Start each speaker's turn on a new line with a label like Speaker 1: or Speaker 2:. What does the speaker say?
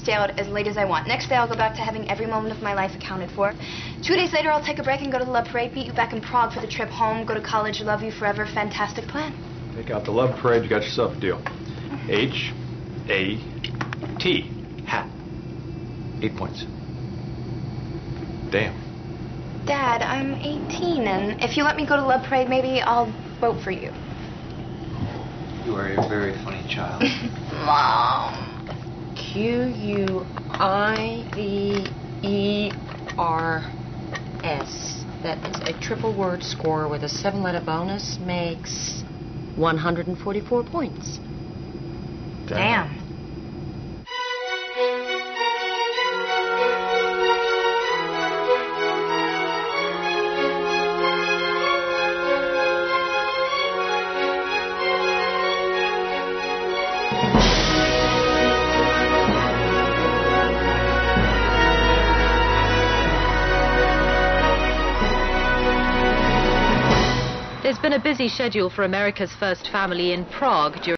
Speaker 1: stay out as late as I want. Next day, I'll go back to having every moment of my life accounted for. 2 days later, I'll take a break and go to the Love Parade, meet you back in Prague for the trip home, go to college, love you forever. Fantastic plan.
Speaker 2: Take out the Love Parade, you got yourself a deal. H-A-T. Hat. 8 points. Damn.
Speaker 1: Dad, I'm 18, and if you let me go to Love Parade, maybe I'll vote for you.
Speaker 3: You are a very funny child.
Speaker 1: Mom.
Speaker 4: Q-U-I-V-E-R-S. That is a triple word score with a 7-letter bonus makes 144 points.
Speaker 1: Damn.
Speaker 5: There's been a busy schedule for America's First Family in Prague during